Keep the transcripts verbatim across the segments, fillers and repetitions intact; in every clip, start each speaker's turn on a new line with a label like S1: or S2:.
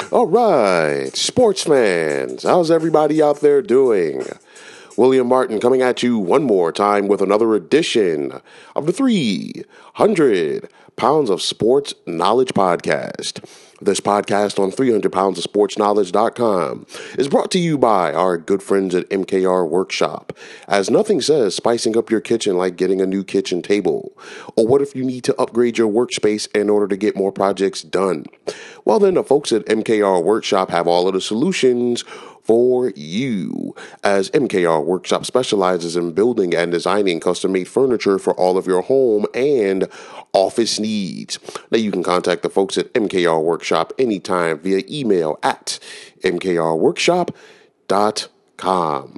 S1: All right, sports fans, how's everybody out there doing? William Martin coming at you one more time with another edition of the three hundred Pounds of Sports Knowledge Podcast. This podcast on three hundred pounds of sports knowledge dot com is brought to you by our good friends at M K R Workshop, as nothing says spicing up your kitchen like getting a new kitchen table. Or what if you need to upgrade your workspace in order to get more projects done? Well, then the folks at M K R Workshop have all of the solutions for you, as M K R Workshop specializes in building and designing custom-made furniture for all of your home and office needs. Now, you can contact the folks at M K R Workshop anytime via email at m k r workshop dot com.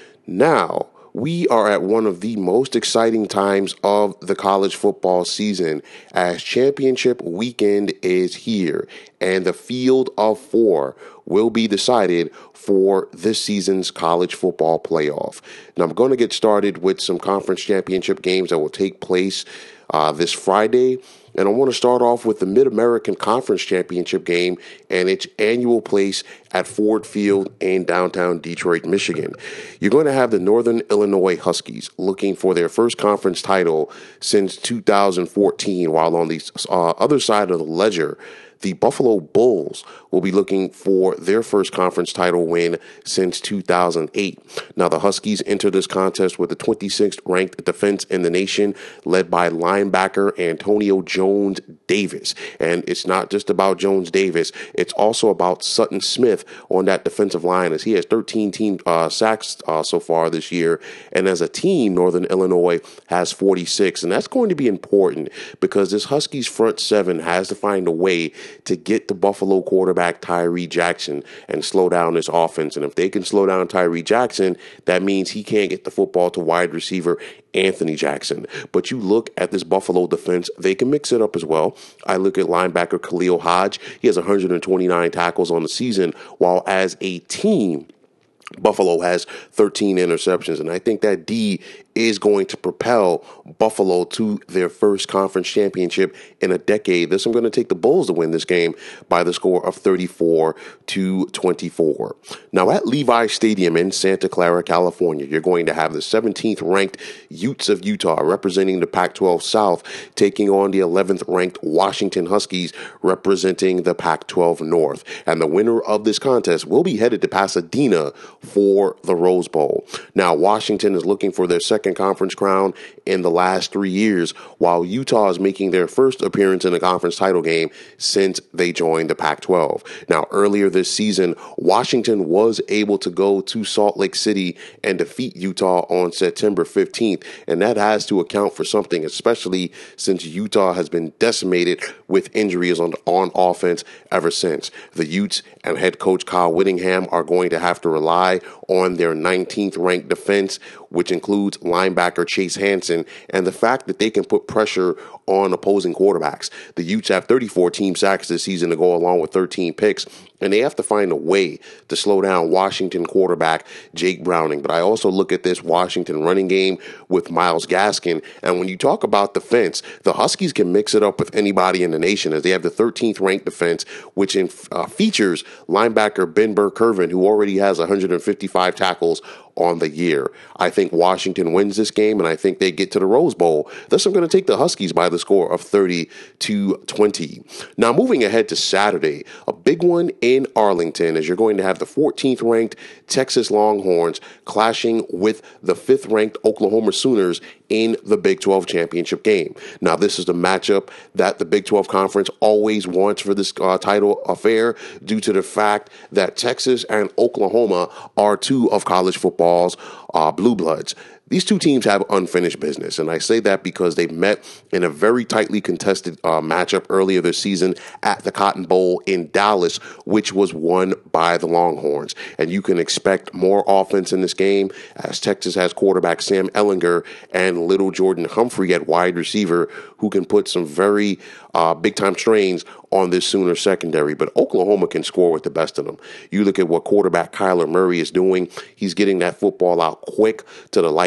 S1: Now, we are at one of the most exciting times of the college football season, as championship weekend is here and the field of four will be decided for this season's college football playoff. Now, I'm going to get started with some conference championship games that will take place uh, this Friday. And I want to start off with the Mid-American Conference Championship game and its annual place at Ford Field in downtown Detroit, Michigan. You're going to have the Northern Illinois Huskies looking for their first conference title since two thousand fourteen, while on the uh, other side of the ledger, the Buffalo Bulls will be looking for their first conference title win since two thousand eight. Now, the Huskies enter this contest with the twenty-sixth ranked defense in the nation, led by linebacker Antonio Jones Davis. And it's not just about Jones Davis. It's also about Sutton Smith on that defensive line, as he has thirteen team uh, sacks uh, so far this year. And as a team, Northern Illinois has forty-six. And that's going to be important because this Huskies front seven has to find a way to get the Buffalo quarterback Tyree Jackson and slow down this offense. And if they can slow down Tyree Jackson, that means he can't get the football to wide receiver Anthony Jackson. But you look at this Buffalo defense, they can mix it up as well. I look at linebacker Khalil Hodge. He has one hundred twenty-nine tackles on the season, while as a team, Buffalo has thirteen interceptions, and I think that D is going to propel Buffalo to their first conference championship in a decade. This, I'm going to take the Bulls to win this game by the score of thirty-four to twenty-four. Now, at Levi Stadium in Santa Clara, California, you're going to have the seventeenth ranked Utes of Utah representing the Pac twelve South, taking on the eleventh ranked Washington Huskies representing the Pac twelve North. And the winner of this contest will be headed to Pasadena for the Rose Bowl. Now, Washington is looking for their second conference crown in the last three years, while Utah is making their first appearance in a conference title game since they joined the Pac twelve. Now, earlier this season, Washington was able to go to Salt Lake City and defeat Utah on September fifteenth, and that has to account for something, especially since Utah has been decimated with injuries on, on offense ever since. The Utes and head coach Kyle Whittingham are going to have to rely on their nineteenth ranked defense, which includes linebacker Chase Hansen, and the fact that they can put pressure on opposing quarterbacks. The Utes have thirty-four team sacks this season to go along with thirteen picks, and they have to find a way to slow down Washington quarterback Jake Browning. But I also look at this Washington running game with Myles Gaskin, and when you talk about defense, the Huskies can mix it up with anybody in the nation, as they have the thirteenth ranked defense, which in, uh, features linebacker Ben Burr-Kirven, who already has one hundred fifty-five tackles on the year. I think Washington wins this game, and I think they get to the Rose Bowl. Thus, I'm going to take the Huskies by the score of thirty to twenty. Now, moving ahead to Saturday, a big one in Arlington, as you're going to have the fourteenth ranked Texas Longhorns clashing with the fifth ranked Oklahoma Sooners in the Big twelve championship game. Now, this is the matchup that the Big twelve Conference always wants for this uh, title affair, due to the fact that Texas and Oklahoma are two of college football's uh, blue bloods. These two teams have unfinished business, and I say that because they met in a very tightly contested uh, matchup earlier this season at the Cotton Bowl in Dallas, which was won by the Longhorns. And you can expect more offense in this game, as Texas has quarterback Sam Ehlinger and little Jordan Humphrey at wide receiver, who can put some very uh, big-time strains on this Sooner secondary. But Oklahoma can score with the best of them. You look at what quarterback Kyler Murray is doing. He's getting that football out quick to the likes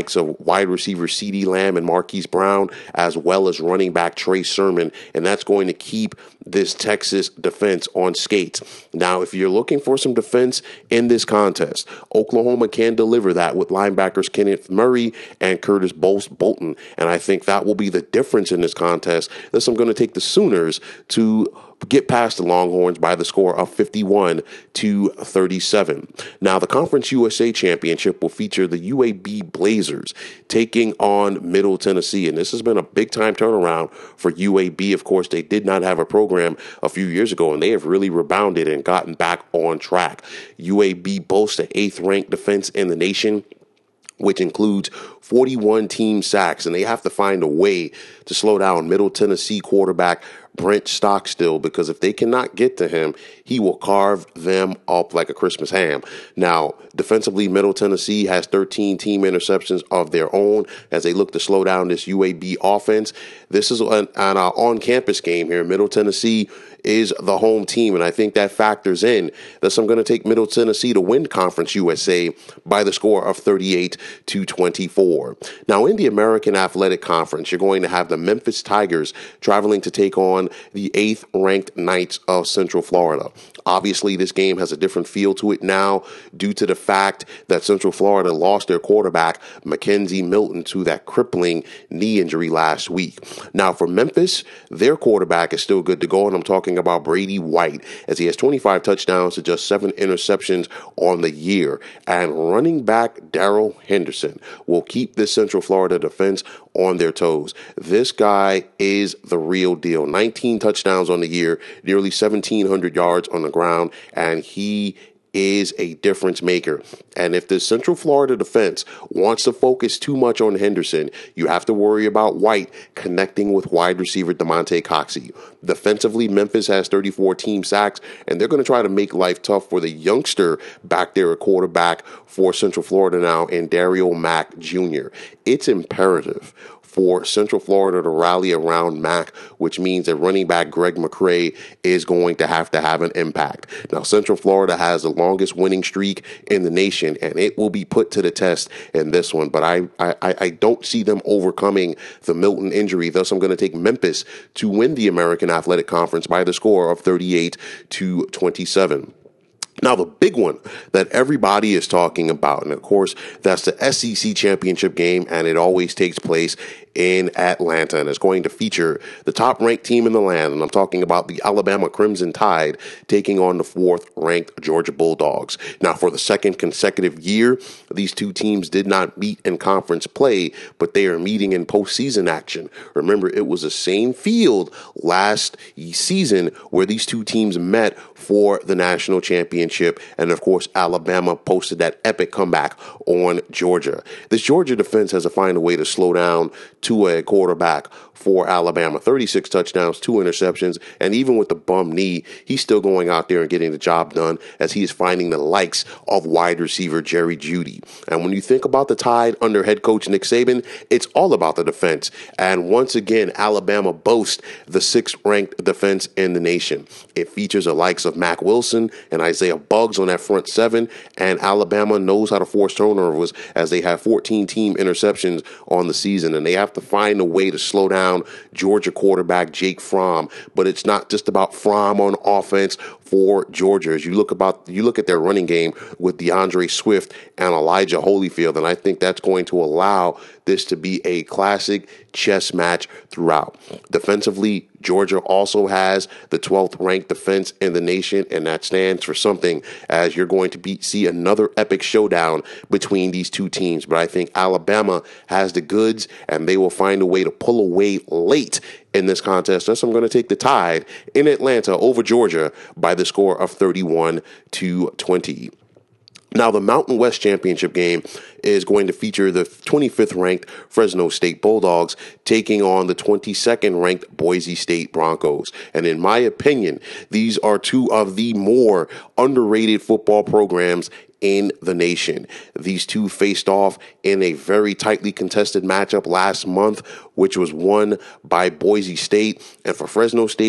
S1: likes of wide receiver CeeDee Lamb and Marquise Brown, as well as running back Trey Sermon, and that's going to keep this Texas defense on skates. Now, if you're looking for some defense in this contest, Oklahoma can deliver that with linebackers Kenneth Murray and Curtis Bolton, and I think that will be the difference in this contest. Thus, I'm going to take the Sooners to get past the Longhorns by the score of fifty-one to thirty-seven. Now, the Conference U S A Championship will feature the U A B Blazers taking on Middle Tennessee, and this has been a big-time turnaround for U A B. Of course, they did not have a program a few years ago, and they have really rebounded and gotten back on track. U A B boasts the eighth-ranked defense in the nation, which includes forty-one team sacks, and they have to find a way to slow down Middle Tennessee quarterback Brent Stockstill, because if they cannot get to him, he will carve them up like a Christmas ham. Now, defensively, Middle Tennessee has thirteen team interceptions of their own as they look to slow down this U A B offense. This is an, an uh, on-campus game here. Middle Tennessee is the home team, and I think that factors in. Thus, I'm going to take Middle Tennessee to win Conference U S A by the score of thirty-eight to twenty-four. Now, in the American Athletic Conference, you're going to have the Memphis Tigers traveling to take on the eighth-ranked Knights of Central Florida. Obviously, this game has a different feel to it now due to the fact that Central Florida lost their quarterback, Mackenzie Milton, to that crippling knee injury last week. Now, for Memphis, their quarterback is still good to go, and I'm talking about Brady White, as he has twenty-five touchdowns to just seven interceptions on the year. And running back Darrell Henderson will keep this Central Florida defense on their toes. This guy is the real deal. nineteen touchdowns on the year, nearly seventeen hundred yards on the ground, and he is a difference maker. And if the Central Florida defense wants to focus too much on Henderson, you have to worry about White connecting with wide receiver Damonte Coxey. Defensively, Memphis has thirty-four team sacks, and they're going to try to make life tough for the youngster back there at quarterback for Central Florida now, and Dario Mack Junior It's imperative for Central Florida to rally around Mack, which means that running back Greg McCrae is going to have to have an impact. Now, Central Florida has the longest winning streak in the nation, and it will be put to the test in this one. But I, I, I don't see them overcoming the Milton injury. Thus, I'm going to take Memphis to win the American Athletic Conference by the score of thirty-eight to twenty-seven. Now, the big one that everybody is talking about, and of course, that's the S E C championship game, and it always takes place in Atlanta, and it's going to feature the top-ranked team in the land, and I'm talking about the Alabama Crimson Tide taking on the fourth-ranked Georgia Bulldogs. Now, for the second consecutive year, these two teams did not meet in conference play, but they are meeting in postseason action. Remember, it was the same field last season where these two teams met for the national championship, and of course, Alabama posted that epic comeback on Georgia. This Georgia defense has to find a way to slow down Tua at quarterback for Alabama. thirty-six touchdowns, two interceptions, and even with the bum knee, he's still going out there and getting the job done as he is finding the likes of wide receiver Jerry Jeudy. And when you think about the Tide under head coach Nick Saban, it's all about the defense. And once again, Alabama boasts the sixth-ranked defense in the nation. It features the likes of Mack Wilson and Isaiah Buggs on that front seven, and Alabama knows how to force turnovers as they have fourteen team interceptions on the season, and they have to find a way to slow down Georgia quarterback Jake Fromm. But it's not just about Fromm on offense for Georgia. As you look about, you look at their running game with DeAndre Swift and Elijah Holyfield, and I think that's going to allow this to be a classic chess match throughout. Defensively, Georgia also has the twelfth-ranked defense in the nation, and that stands for something, as you're going to be, see another epic showdown between these two teams. But I think Alabama has the goods, and they will find a way to pull away late in this contest. Thus, I'm going to take the Tide in Atlanta over Georgia by the score of thirty-one to twenty. Now, the Mountain West Championship game is going to feature the twenty-fifth-ranked Fresno State Bulldogs taking on the twenty-second-ranked Boise State Broncos. And in my opinion, these are two of the more underrated football programs in the nation. These two faced off in a very tightly contested matchup last month, which was won by Boise State. And for Fresno State,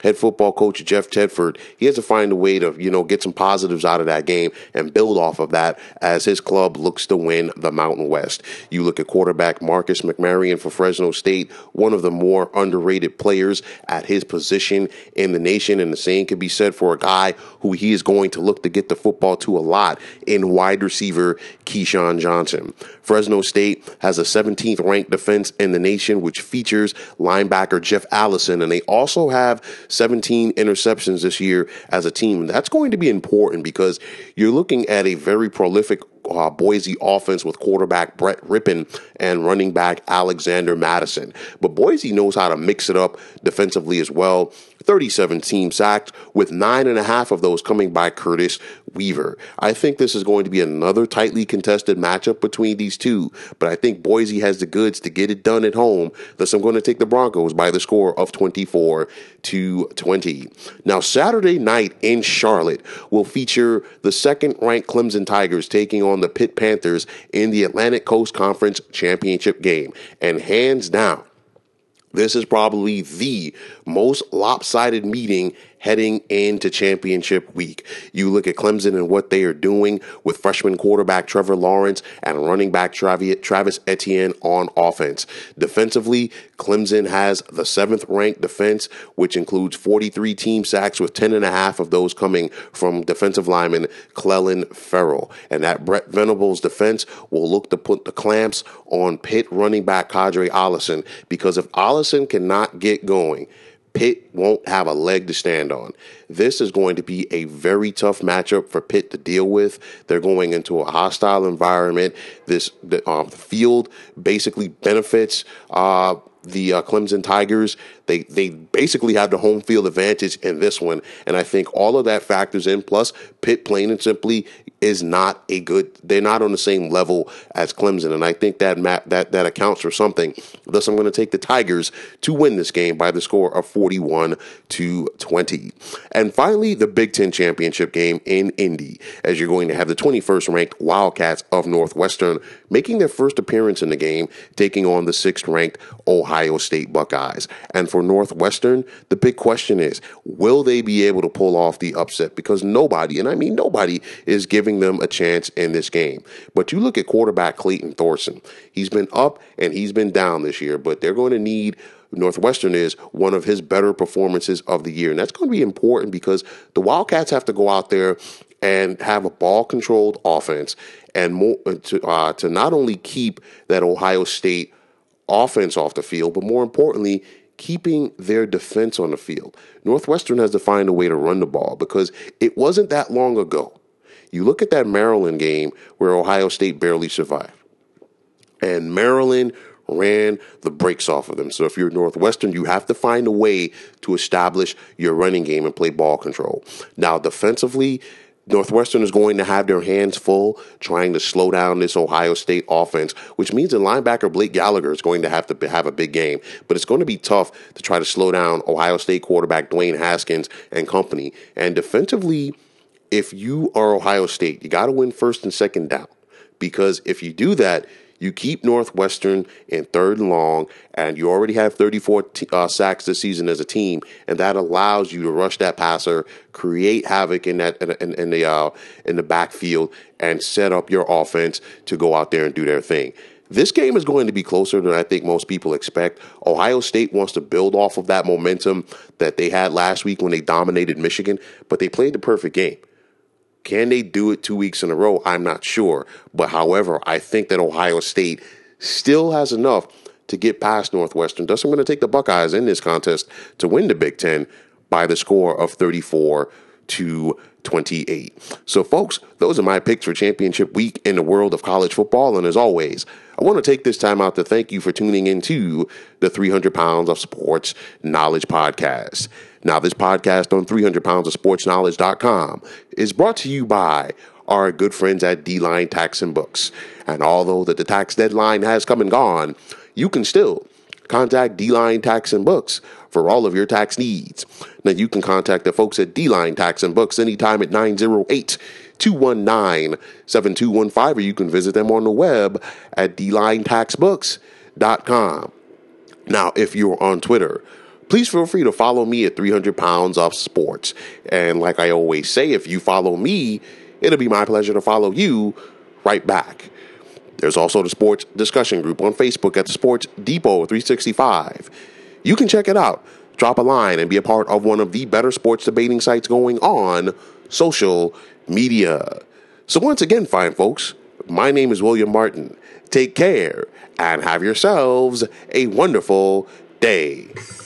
S1: head football coach Jeff Tedford, he has to find a way to, you know, get some positives out of that game and build off of that as his club looks to win the Mountain West. You look at quarterback Marcus McMaryion for Fresno State, one of the more underrated players at his position in the nation, and the same can be said for a guy who he is going to look to get the football to a lot in wide receiver Keyshawn Johnson. Fresno State has a seventeenth ranked defense in the nation, which features linebacker Jeff Allison, and they also have seventeen interceptions this year as a team. That's going to be important because you're looking at a very prolific Uh, Boise offense with quarterback Brett Rippon and running back Alexander Madison. But Boise knows how to mix it up defensively as well. thirty-seven team sacked, with nine and a half of those coming by Curtis Weaver. I think this is going to be another tightly contested matchup between these two, but I think Boise has the goods to get it done at home. Thus, I'm going to take the Broncos by the score of twenty-four to twenty. Now, Saturday night in Charlotte will feature the second-ranked Clemson Tigers taking on the Pitt Panthers in the Atlantic Coast Conference Championship game. And hands down, this is probably the most lopsided meeting heading into championship week. You look at Clemson and what they are doing with freshman quarterback Trevor Lawrence and running back Travis Etienne on offense. Defensively, Clemson has the seventh ranked defense, which includes forty-three team sacks, with ten and a half of those coming from defensive lineman Clelin Ferrell. And that Brett Venables defense will look to put the clamps on Pitt running back Kadre Allison, because if Allison cannot get going, Pitt won't have a leg to stand on. This is going to be a very tough matchup for Pitt to deal with. They're going into a hostile environment. This the, um, the field basically benefits uh, the uh, Clemson Tigers. They they basically have the home field advantage in this one, and I think all of that factors in. Plus, Pitt, plain and simply, is not a good. They're not on the same level as Clemson, and I think that map, that that accounts for something. Thus, I'm going to take the Tigers to win this game by the score of forty-one to twenty. And finally, the Big Ten championship game in Indy, as you're going to have the twenty-first ranked Wildcats of Northwestern making their first appearance in the game, taking on the sixth ranked Ohio State Buckeyes. And for Northwestern, the big question is, will they be able to pull off the upset? Because nobody, and I mean nobody, is giving them a chance in this game. But you look at quarterback Clayton Thorson. He's been up and he's been down this year, but they're going to need Northwestern is one of his better performances of the year. And that's going to be important because the Wildcats have to go out there and have a ball-controlled offense and more, to, uh, to not only keep that Ohio State offense off the field, but more importantly, keeping their defense on the field. Northwestern has to find a way to run the ball, because it wasn't that long ago. You look at that Maryland game where Ohio State barely survived, and Maryland ran the brakes off of them. So if you're Northwestern, you have to find a way to establish your running game and play ball control. Now, defensively, Northwestern is going to have their hands full trying to slow down this Ohio State offense, which means the linebacker Blake Gallagher is going to have to have a big game. But it's going to be tough to try to slow down Ohio State quarterback Dwayne Haskins and company. And defensively, if you are Ohio State, you got to win first and second down, because if you do that, you keep Northwestern in third and long, and you already have thirty-four t- uh, sacks this season as a team, and that allows you to rush that passer, create havoc in that in, in the uh, in the backfield, and set up your offense to go out there and do their thing. This game is going to be closer than I think most people expect. Ohio State wants to build off of that momentum that they had last week when they dominated Michigan, but they played the perfect game. Can they do it two weeks in a row? I'm not sure. But however, I think that Ohio State still has enough to get past Northwestern. Thus, I'm going to take the Buckeyes in this contest to win the Big Ten by the score of thirty-four to twenty-eight. So, folks, those are my picks for championship week in the world of college football. And as always, I want to take this time out to thank you for tuning into the three hundred pounds of Sports Knowledge podcast. Now, this podcast on three hundred pounds of sports knowledge dot com is brought to you by our good friends at D-Line Tax and Books. And although that the tax deadline has come and gone, you can still contact D-Line Tax and Books for all of your tax needs. Now, you can contact the folks at D-Line Tax and Books anytime at nine oh eight, two one nine, seven two one five, or you can visit them on the web at D line tax books dot com. Now, if you're on Twitter, please feel free to follow me at three hundred pounds of sports. And like I always say, if you follow me, it'll be my pleasure to follow you right back. There's also the sports discussion group on Facebook at the Sports Depot three sixty-five. You can check it out, drop a line, and be a part of one of the better sports debating sites going on social media. So once again, fine folks, my name is William Martin. Take care and have yourselves a wonderful day.